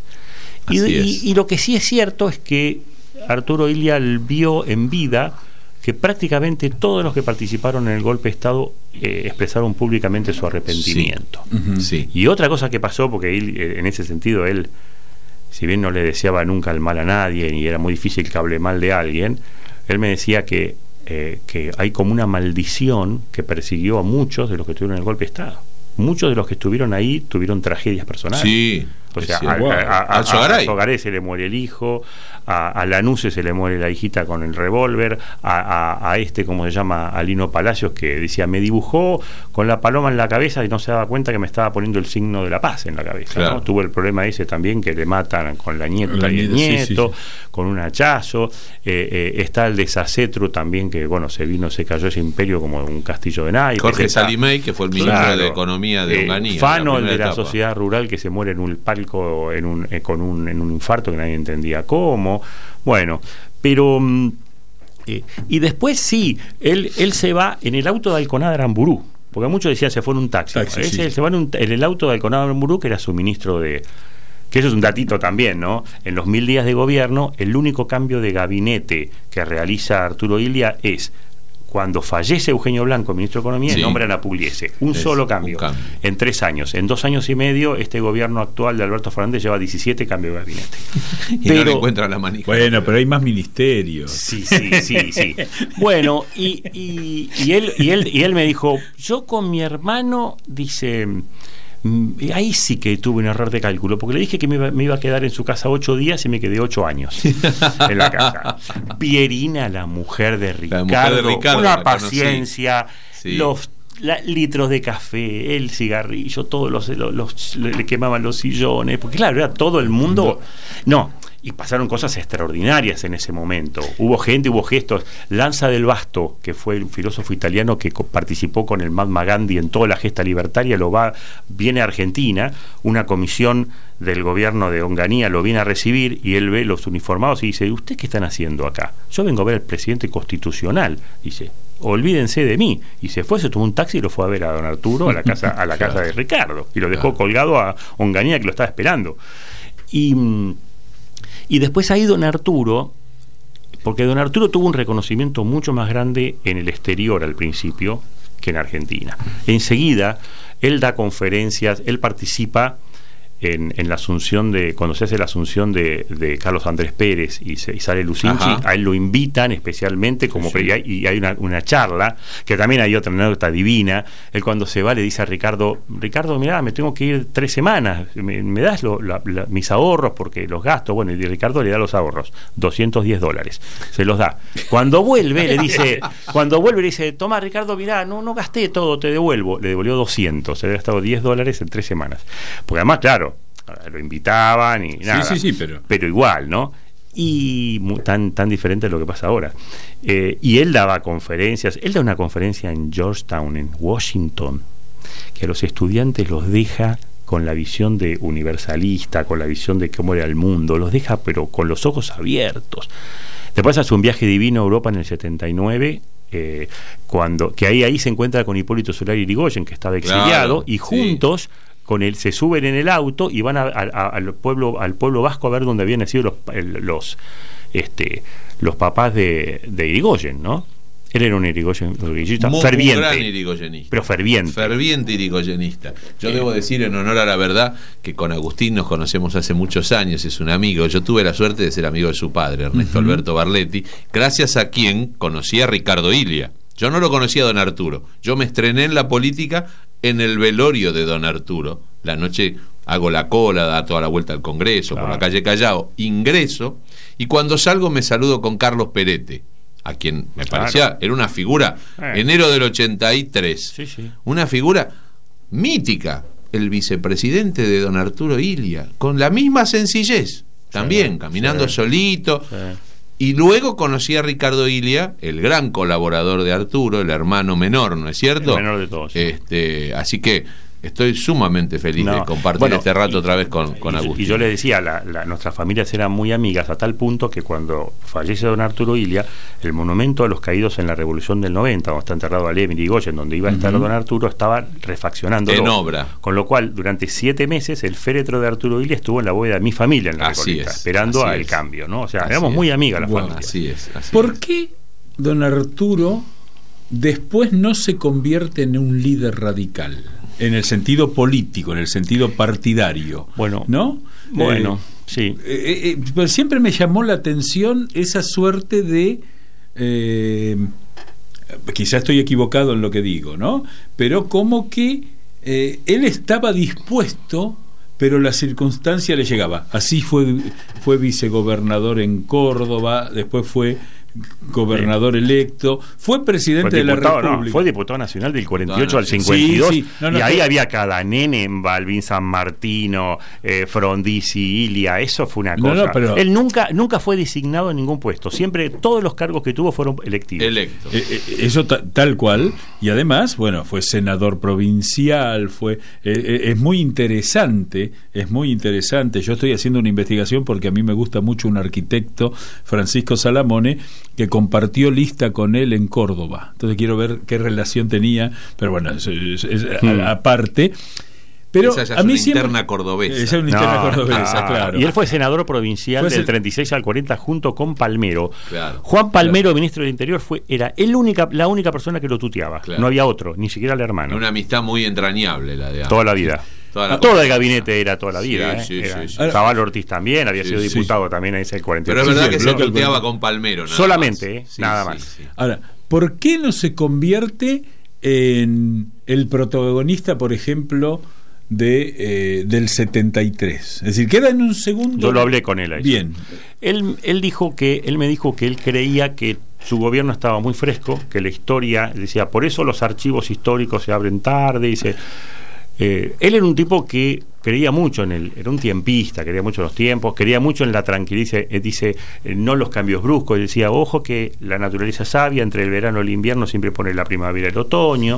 Y lo que sí es cierto es que Arturo Illia vio en vida que prácticamente todos los que participaron en el golpe de Estado expresaron públicamente su arrepentimiento. Sí. Y otra cosa que pasó, porque en ese sentido él, si bien no le deseaba nunca el mal a nadie y era muy difícil que hable mal de alguien, él me decía que hay como una maldición que persiguió a muchos de los que estuvieron en el golpe de Estado. Muchos de los que estuvieron ahí tuvieron tragedias personales. Sí. O sea, a Sogaray se le muere el hijo, a Lanuse se le muere la hijita con el revólver, a ¿cómo se llama? A Lino Palacios, que decía: me dibujó con la paloma en la cabeza y no se daba cuenta que me estaba poniendo el signo de la paz en la cabeza. Claro. ¿No? Tuvo el problema ese también, que le matan con la nieta y el nieto, con un hachazo. Está el de Sacetru también, que bueno, se cayó ese imperio como un castillo de naipes. Jorge Salimey, que fue el ministro de Economía de Onganía. Fano, el de la sociedad rural, que se muere en un palco en un infarto que nadie entendía cómo. Bueno, pero y después él se va en el auto de Alconá de Aramburú, porque muchos decían se fue en un taxi. Se va en el auto de Alconá de Aramburú, que era su ministro de... que eso es un datito también, ¿no? En los 1000 días de gobierno, el único cambio de gabinete que realiza Arturo Illia es: cuando fallece Eugenio Blanco, ministro de Economía, nombran a Pugliese. Un solo cambio. En 3 años. En 2 años y medio, este gobierno actual de Alberto Fernández lleva 17 cambios de gabinete. Pero no le encuentran la manija. Bueno, pero hay más ministerios. Sí. Bueno, y él me dijo: yo con mi hermano, dice... ahí sí que tuve un error de cálculo, porque le dije que me iba a quedar en su casa 8 días y me quedé 8 años en la casa. Pierina, la mujer de Ricardo, una paciencia, los litros de café, el cigarrillo, todos le quemaban los sillones, porque claro, era todo el mundo. Y pasaron cosas extraordinarias en ese momento. Hubo gestos. Lanza del Basto, que fue un filósofo italiano que participó con el Mahatma Gandhi en toda la gesta libertaria, viene a Argentina, una comisión del gobierno de Onganía lo viene a recibir, y él ve los uniformados y dice: ¿ustedes qué están haciendo acá? Yo vengo a ver al presidente constitucional. Dice: olvídense de mí. Y se tomó un taxi y lo fue a ver a don Arturo a la casa de Ricardo, y lo dejó colgado a Onganía, que lo estaba esperando. Y después ahí don Arturo, porque don Arturo tuvo un reconocimiento mucho más grande en el exterior al principio que en Argentina. Enseguida, él da conferencias, él participa en la asunción cuando se hace la asunción de Carlos Andrés Pérez y sale Lucinchi, a él lo invitan especialmente como y hay una charla, que también hay otra anécdota divina. Él cuando se va le dice a Ricardo, mirá, me tengo que ir 3 semanas, me das mis ahorros porque los gasto. Bueno, y Ricardo le da los ahorros, $210, se los da. Cuando vuelve le dice, toma Ricardo, mirá, no gasté todo, te devuelvo. Le devolvió 200, se había gastado $10 en 3 semanas, porque además, claro, lo invitaban y nada, pero igual, ¿no? Y tan diferente de lo que pasa ahora. Y él daba conferencias. Él da una conferencia en Georgetown, en Washington, que a los estudiantes los deja con la visión de universalista, con la visión de cómo era el mundo, los deja pero con los ojos abiertos. Después hace un viaje divino a Europa en el 79, que ahí se encuentra con Hipólito Solari Yrigoyen, que estaba exiliado, y juntos con él se suben en el auto y van al pueblo vasco a ver dónde habían nacido los papás de Yrigoyen, ¿no? Él era un irigoyenista ferviente. Un gran irigoyenista. Pero ferviente. Ferviente irigoyenista. Yo debo decir, en honor a la verdad, que con Agustín nos conocemos hace muchos años, es un amigo. Yo tuve la suerte de ser amigo de su padre, Ernesto Alberto Barletti, gracias a quien conocí a Ricardo Ilia. Yo no lo conocía a don Arturo. Yo me estrené en la política en el velorio de don Arturo. La noche hago la cola, da toda la vuelta al Congreso, por la calle Callao, ingreso, y cuando salgo me saludo con Carlos Perete, a quien me parecía, era una figura, enero del 83, una figura mítica, el vicepresidente de don Arturo Ilia, con la misma sencillez, también, caminando solito. Y luego conocí a Ricardo Ilia, el gran colaborador de Arturo, el hermano menor, ¿no es cierto? El menor de todos. Así que estoy sumamente feliz de compartir este rato otra vez con Agustín. Y yo le decía, nuestras familias eran muy amigas, a tal punto que cuando fallece don Arturo Ilia, el monumento a los caídos en la Revolución del 90, donde está enterrado Lenin y Yrigoyen, donde iba a estar don Arturo, estaba refaccionándolo. En obra. Con lo cual, durante 7 meses, el féretro de Arturo Ilia estuvo en la bóveda de mi familia en la Recoleta, esperando al cambio, ¿no? O sea, éramos muy amigas las familias. Así es. ¿Por qué don Arturo después no se convierte en un líder radical? En el sentido político, en el sentido partidario. ¿No? Sí. Pero siempre me llamó la atención esa suerte de... quizá estoy equivocado en lo que digo, ¿no? Pero como que él estaba dispuesto, pero la circunstancia le llegaba. Así fue vicegobernador en Córdoba, después fue gobernador electo, fue presidente de la República. Fue diputado nacional del 48 al 52, y ahí había cada nene, Balbín San Martino, Frondizi, Ilia, eso fue una cosa. Pero él nunca fue designado en ningún puesto, siempre todos los cargos que tuvo fueron electivos. Eso tal cual, y además, fue senador provincial, es muy interesante, yo estoy haciendo una investigación porque a mí me gusta mucho un arquitecto, Francisco Salamone, que compartió lista con él en Córdoba. Entonces quiero ver qué relación tenía, pero es aparte. Pero esa ya a mí es una interna cordobesa. Esa es una interna cordobesa, claro. Y él fue senador provincial del 36 al 40 junto con Palmero. Juan Palmero, ministro del Interior, era la única persona que lo tuteaba. No había otro, ni siquiera el hermano. Una amistad muy entrañable la de toda la vida. Todo el gabinete era toda la vida. Zabal Ortiz también había sido diputado también en ese 48. Pero es verdad que se tuteaba con Palmero. Solamente, nada más. Ahora, ¿por qué no se convierte en el protagonista, por ejemplo, del 73? Es decir, queda en un segundo. Yo lo hablé con él ahí. Bien. Él me dijo que él creía que su gobierno estaba muy fresco, que la historia, decía, por eso los archivos históricos se abren tarde, dice. Él era un tipo que creía mucho era un tiempista, creía mucho en los tiempos, creía mucho en la tranquilidad, dice, no los cambios bruscos, decía, ojo que la naturaleza es sabia, entre el verano y el invierno siempre pone la primavera y el otoño,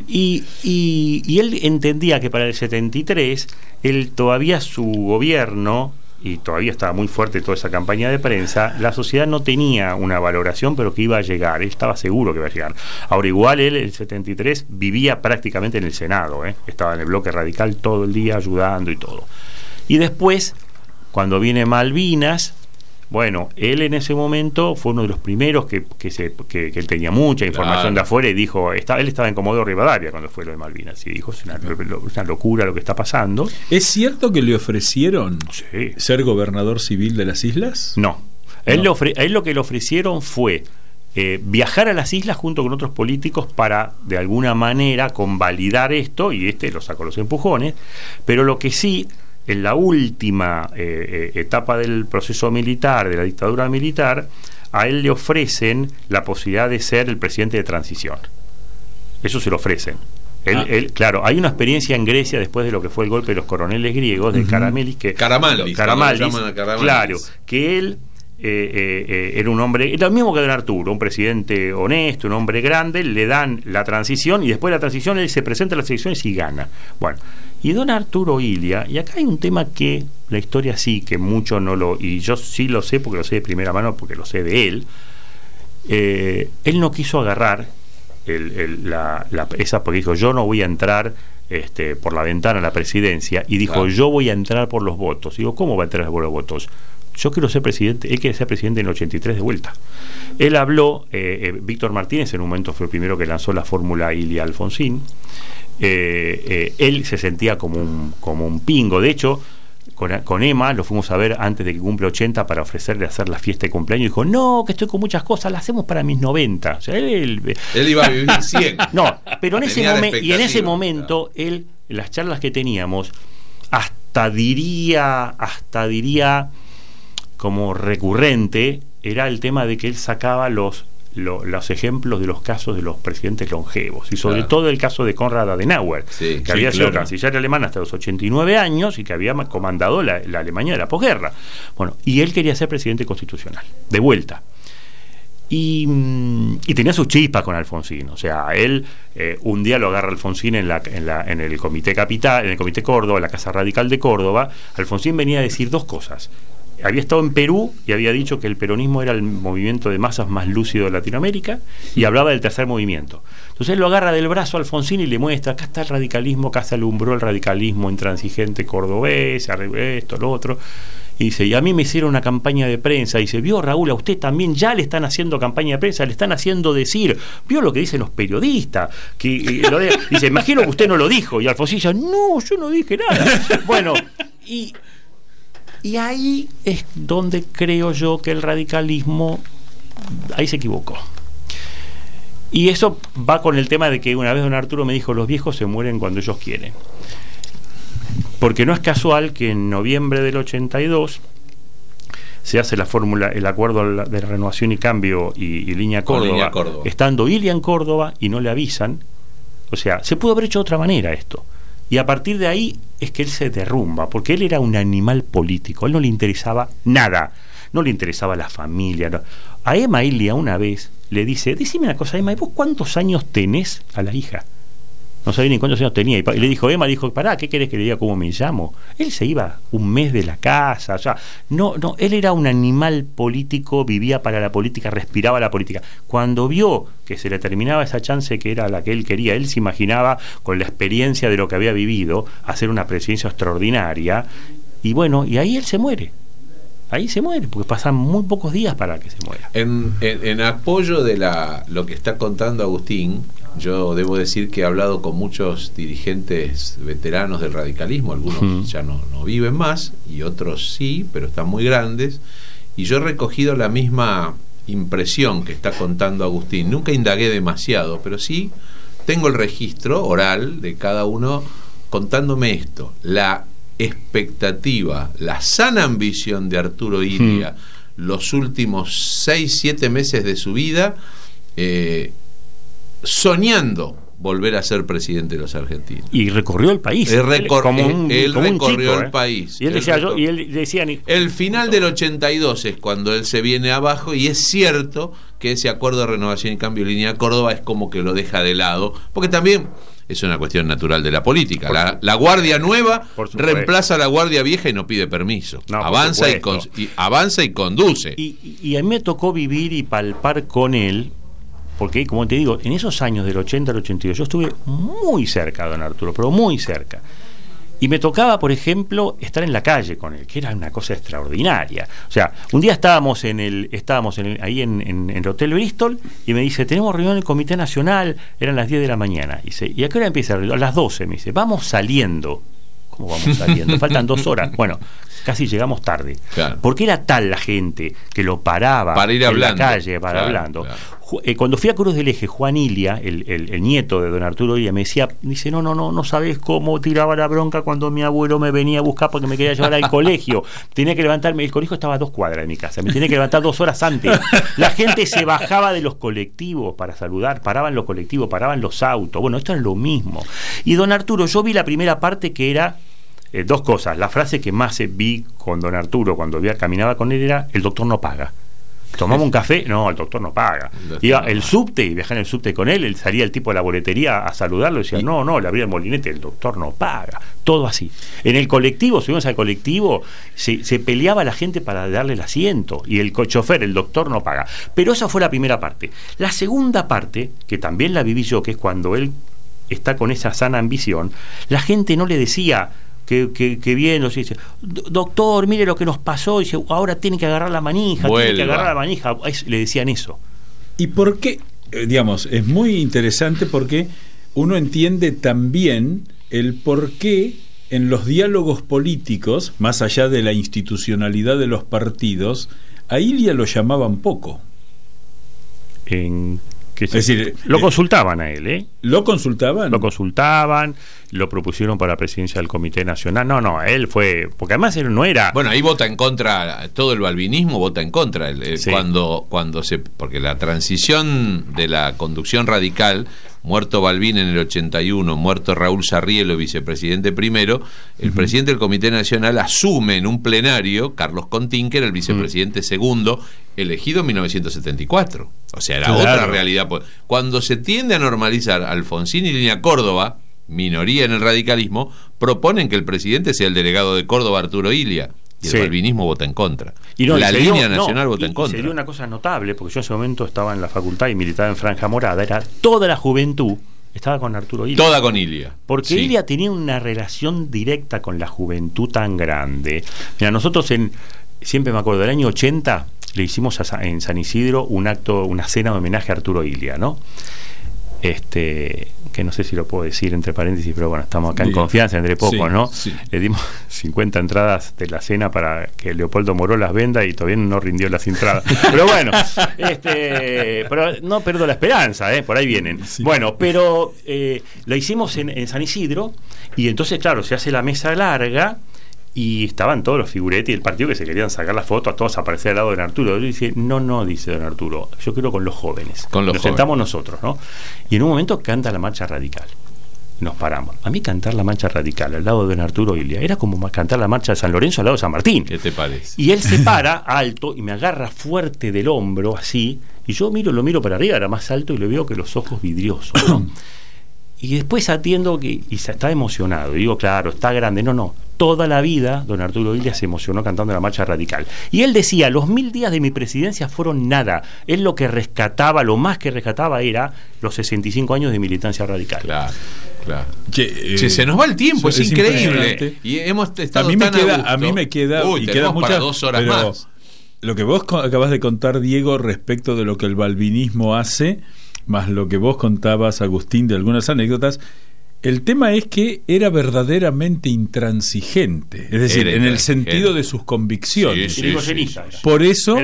y él entendía que para el 73, todavía su gobierno, y todavía estaba muy fuerte toda esa campaña de prensa, la sociedad no tenía una valoración, pero que iba a llegar, él estaba seguro que iba a llegar. Ahora igual él, el 73, vivía prácticamente en el Senado, estaba en el bloque radical todo el día ayudando y todo. Y después, cuando viene Malvinas, Bueno, él en ese momento fue uno de los primeros que él tenía mucha información de afuera y dijo, él estaba en Comodoro Rivadavia cuando fue lo de Malvinas, y dijo, es una locura lo que está pasando. ¿Es cierto que le ofrecieron ser gobernador civil de las islas? No. A él lo que le ofrecieron fue viajar a las islas junto con otros políticos para, de alguna manera, convalidar esto, y lo sacó los empujones, pero lo que sí, en la última etapa del proceso militar, de la dictadura militar, a él le ofrecen la posibilidad de ser el presidente de transición. Eso se lo ofrecen. Claro, hay una experiencia en Grecia después de lo que fue el golpe de los coroneles griegos, de Karamanlis, claro, que él era un hombre, era lo mismo que don Arturo, un presidente honesto, un hombre grande, le dan la transición y después de la transición él se presenta a las elecciones y gana. Bueno, y don Arturo Illia, y acá hay un tema que la historia sí, que mucho no lo, y yo sí lo sé porque lo sé de primera mano, porque lo sé de él, él no quiso agarrar esa, porque dijo, yo no voy a entrar por la ventana a la presidencia, y dijo, yo voy a entrar por los votos. Y digo, ¿cómo va a entrar por los votos? Yo quiero ser presidente, él quiere ser presidente en el 83 de vuelta. Él habló, Víctor Martínez en un momento fue el primero que lanzó la fórmula Illia Alfonsín. Él se sentía como un pingo. De hecho, con Emma lo fuimos a ver antes de que cumpla 80 para ofrecerle hacer la fiesta de cumpleaños. Y dijo, no, que estoy con muchas cosas, la hacemos para mis 90. O sea, él iba a vivir 100. No, pero en ese momento, él, en las charlas que teníamos, hasta diría como recurrente, era el tema de que él sacaba los ejemplos de los casos de los presidentes longevos, y sobre todo el caso de Konrad Adenauer, que había sido canciller alemán hasta los 89 años y que había comandado la Alemania de la posguerra. Bueno, y él quería ser presidente constitucional, de vuelta. Y tenía sus chispas con Alfonsín. O sea, él un día lo agarra Alfonsín en el Comité Capital, en el Comité Córdoba, en la Casa Radical de Córdoba. Alfonsín venía a decir dos cosas. Había estado en Perú y había dicho que el peronismo era el movimiento de masas más lúcido de Latinoamérica, y hablaba del tercer movimiento. Entonces él lo agarra del brazo a Alfonsín y le muestra, acá está el radicalismo, acá se alumbró el radicalismo intransigente cordobés, esto, lo otro. Y dice, y a mí me hicieron una campaña de prensa. Y dice, vio, Raúl, a usted también ya le están haciendo campaña de prensa, le están haciendo decir, vio lo que dicen los periodistas, dice, imagino que usted no lo dijo. Y Alfonsín dice, no, yo no dije nada. Bueno, y ahí es donde creo yo que el radicalismo ahí se equivocó. Y eso va con el tema de que una vez don Arturo me dijo, los viejos se mueren cuando ellos quieren. Porque no es casual que en noviembre del 82 se hace la fórmula, el acuerdo de Renovación y Cambio y Línea Córdoba, estando Illia en Córdoba, y no le avisan. O sea, se pudo haber hecho de otra manera esto. Y a partir de ahí es que él se derrumba, porque él era un animal político, a él no le interesaba nada, no le interesaba la familia. No. A Emma Illia una vez le dice, decime una cosa, Emma, ¿y vos cuántos años tenés a la hija? No sabía ni cuántos años tenía. Y le dijo, Emma, pará, ¿qué querés que le diga cómo me llamo? Él se iba un mes de la casa, o sea, no, él era un animal político, vivía para la política, respiraba la política. Cuando vio que se le terminaba esa chance que era la que él quería, él se imaginaba, con la experiencia de lo que había vivido, hacer una presidencia extraordinaria, y bueno, y ahí él se muere. Ahí se muere, porque pasan muy pocos días para que se muera. En apoyo de lo que está contando Agustín, yo debo decir que he hablado con muchos dirigentes veteranos del radicalismo, algunos ya no viven más, y otros sí, pero están muy grandes, y yo he recogido la misma impresión que está contando Agustín. Nunca indagué demasiado, pero sí tengo el registro oral de cada uno contándome esto. La expectativa, la sana ambición de Arturo Illia, los últimos 6-7 meses de su vida, soñando volver a ser presidente de los argentinos. Y recorrió el país. Él recorrió el país. Y él decía, el final del 82 es cuando él se viene abajo, y es cierto que ese acuerdo de Renovación y Cambio de Línea Córdoba es como que lo deja de lado, porque también es una cuestión natural de la política. La guardia nueva reemplaza a la guardia vieja y no pide permiso. No, avanza y conduce. Y a mí me tocó vivir y palpar con él, porque, como te digo, en esos años del 80 al 82 yo estuve muy cerca de don Arturo, pero muy cerca. Y me tocaba, por ejemplo, estar en la calle con él, que era una cosa extraordinaria. O sea, un día estábamos ahí en el Hotel Bristol, y me dice, tenemos reunión del Comité Nacional, eran las 10 de la mañana. Dice, ¿y a qué hora empieza la reunión? A las 12, me dice, vamos saliendo. ¿Cómo vamos saliendo? Faltan 2 horas. Bueno, casi llegamos tarde. Claro. Porque era tal la gente que lo paraba para ir en hablando, la calle, para hablando. Claro. Cuando fui a Cruz del Eje, Juan Ilia, el nieto de don Arturo Ilia, me dice, no sabes cómo tiraba la bronca cuando mi abuelo me venía a buscar porque me quería llevar al colegio. Tenía que levantarme, el colegio estaba a 2 cuadras de mi casa, me tenía que levantar 2 horas antes. La gente se bajaba de los colectivos para saludar, paraban los colectivos, paraban los autos. Bueno, esto es lo mismo. Y don Arturo, yo vi la primera parte que era 2 cosas. La frase que más vi con don Arturo cuando caminaba con él era: el doctor no paga. Tomamos un café, no, el doctor no paga. Iba el subte y viajaba en el subte con él, salía el tipo de la boletería a saludarlo y decía, no, le abría el molinete, el doctor no paga. Todo así. En el colectivo, subimos al colectivo, se peleaba la gente para darle el asiento, y el chofer, el doctor no paga. Pero esa fue la primera parte. La segunda parte, que también la viví yo, que es cuando él está con esa sana ambición, la gente no le decía que bien, o sea, dice, doctor, mire lo que nos pasó, y dice, ahora tiene que agarrar la manija, le decían eso. ¿Y por qué? Digamos, es muy interesante porque uno entiende también el por qué en los diálogos políticos, más allá de la institucionalidad de los partidos, a Ilia lo llamaban poco. Es decir, lo consultaban a él, ¿Lo consultaban? Lo consultaban, lo propusieron para la presidencia del Comité Nacional. No, él fue, porque además él no era... Bueno, ahí vota en contra, todo el balvinismo vota en contra, sí. Porque la transición de la conducción radical, muerto Balbín en el 81, muerto Raúl Sarrielo, vicepresidente primero, el presidente del Comité Nacional asume en un plenario, Carlos Contín, que era el vicepresidente segundo, elegido en 1974. O sea, era otra realidad. Cuando se tiende a normalizar, Alfonsín y Línea Córdoba, minoría en el radicalismo, proponen que el presidente sea el delegado de Córdoba, Arturo Ilia. Y el balvinismo vota en contra. Y la línea nacional vota en contra. Se dio una cosa notable, porque yo en ese momento estaba en la facultad y militaba en Franja Morada, era toda la juventud estaba con Arturo Ilia. Toda con Ilia. Porque Ilia tenía una relación directa con la juventud tan grande. Mira, nosotros siempre me acuerdo, del año 80 le hicimos en San Isidro una cena de homenaje a Arturo Ilia, ¿no? Que no sé si lo puedo decir entre paréntesis, pero bueno, estamos acá en confianza entre pocos, ¿no? Sí. Le dimos 50 entradas de la cena para que Leopoldo Moró las venda y todavía no rindió las entradas. Pero bueno, pero no perdo la esperanza, por ahí vienen. Sí. Bueno, pero lo hicimos en San Isidro, y entonces, claro, se hace la mesa larga y estaban todos los figuretes y el partido que se querían sacar la foto, a todos aparecer al lado de don Arturo. Él dice, no, dice don Arturo, yo quiero con los jóvenes. Nos sentamos nosotros, ¿no? Y en un momento canta la marcha radical. Nos paramos. A mí cantar la marcha radical al lado de don Arturo Ilia era como cantar la marcha de San Lorenzo al lado de San Martín. ¿Qué te parece? Y él se para alto y me agarra fuerte del hombro, así, y yo lo miro para arriba, era más alto, y le veo que los ojos vidriosos, ¿no? Y después atiendo y está emocionado. Y digo, claro, está grande. No. Toda la vida don Arturo Ilia se emocionó cantando la marcha radical. Y él decía, los 1000 días de mi presidencia fueron nada. Él lo más que rescataba era los 65 años de militancia radical. Claro. Se nos va el tiempo, es increíble. Y hemos estado a mí me queda y quedan muchas 2 horas más. Lo que vos acabas de contar, Diego, respecto de lo que el balvinismo hace, más lo que vos contabas, Agustín, de algunas anécdotas, el tema es que era verdaderamente intransigente, es decir, en el sentido de sus convicciones. Sí. Por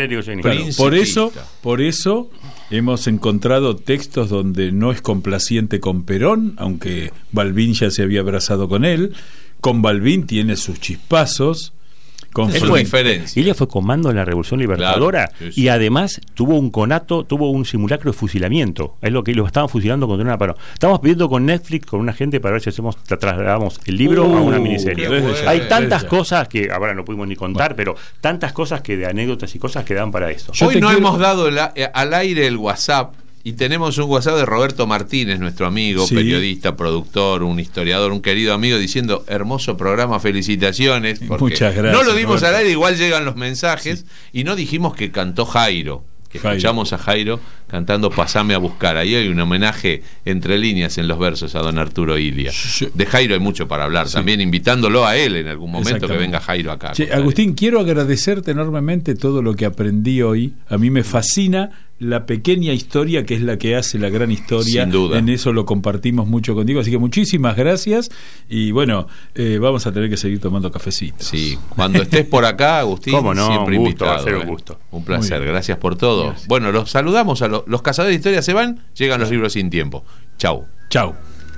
eso hemos encontrado textos donde no es complaciente con Perón, aunque Balbín ya se había abrazado con él. Con Balbín tiene sus chispazos. Ilia fue comando en la Revolución Libertadora, claro, sí. Y además tuvo un simulacro de fusilamiento. Es lo que lo estaban fusilando contra una paro. Estamos pidiendo con Netflix, con una gente, para ver si trasladamos el libro a una miniserie. Hay tantas cosas que ahora no pudimos ni contar, pero tantas cosas que de anécdotas y cosas que dan para esto. Hoy hemos dado al aire el WhatsApp. Y tenemos un WhatsApp de Roberto Martínez, nuestro amigo, periodista, productor, un historiador, un querido amigo, diciendo, hermoso programa, felicitaciones. Muchas gracias. No lo dimos Roberto al aire, igual llegan los mensajes, y no dijimos que cantó Jairo, que escuchamos a Jairo cantando Pasame a buscar. Ahí hay un homenaje entre líneas en los versos a don Arturo Ilia. De Jairo hay mucho para hablar, también invitándolo a él en algún momento que venga Jairo acá. Agustín, quiero agradecerte enormemente todo lo que aprendí hoy. A mí me fascina la pequeña historia que es la que hace la gran historia. Sin duda. En eso lo compartimos mucho contigo, así que muchísimas gracias y bueno, vamos a tener que seguir tomando cafecitos. Sí, cuando estés por acá, Agustín, ¿cómo no? Siempre Un gusto, invitado. va a ser un gusto. Un placer, gracias por todo. Gracias. Bueno, los saludamos a los cazadores de historia se van, llegan los libros sin tiempo. Chau. Chau.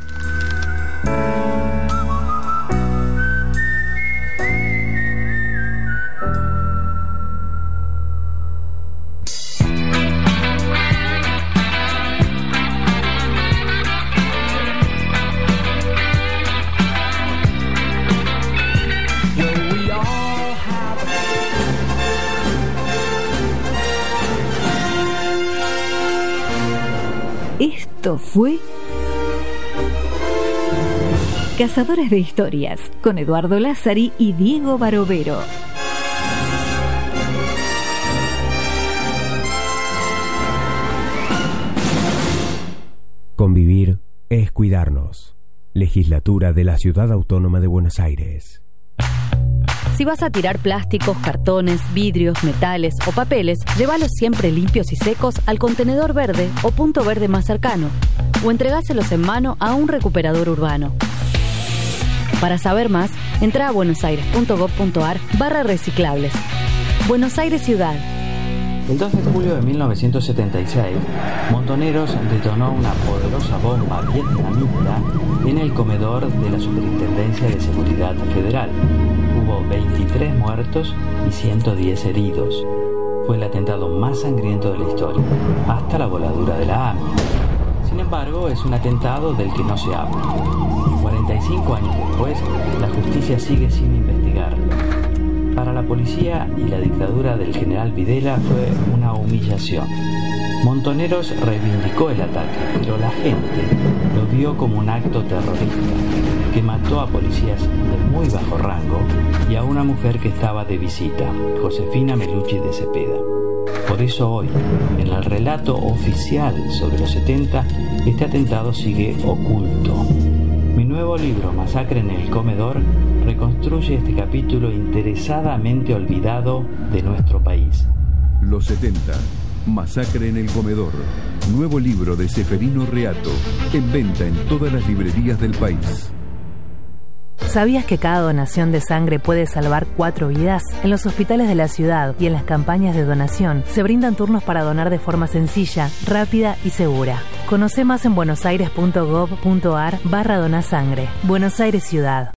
Esto fue Cazadores de Historias con Eduardo Lázari y Diego Barovero. Convivir es cuidarnos. Legislatura de la Ciudad Autónoma de Buenos Aires. Si vas a tirar plásticos, cartones, vidrios, metales o papeles, llévalos siempre limpios y secos al contenedor verde o punto verde más cercano, o entregáselos en mano a un recuperador urbano. Para saber más, entra a buenosaires.gov.ar/reciclables. Buenos Aires Ciudad. El 2 de julio de 1976, Montoneros detonó una poderosa bomba vietnamita en el comedor de la Superintendencia de Seguridad Federal. Hubo 23 muertos y 110 heridos. Fue el atentado más sangriento de la historia, hasta la voladura de la AMI. Sin embargo, es un atentado del que no se habla. 45 años después, la justicia sigue sin investigarlo. Para la policía y la dictadura del general Videla fue una humillación. Montoneros reivindicó el ataque, pero la gente lo vio como un acto terrorista que mató a policías de muy bajo rango y a una mujer que estaba de visita, Josefina Melucci de Cepeda. Por eso hoy, en el relato oficial sobre los 70, este atentado sigue oculto. Mi nuevo libro, Masacre en el Comedor, reconstruye este capítulo interesadamente olvidado de nuestro país. Los 70. Masacre en el Comedor. Nuevo libro de Seferino Reato. En venta en todas las librerías del país. ¿Sabías que cada donación de sangre puede salvar 4 vidas? En los hospitales de la ciudad y en las campañas de donación se brindan turnos para donar de forma sencilla, rápida y segura. Conoce más en buenosaires.gov.ar/donasangre. Buenos Aires Ciudad.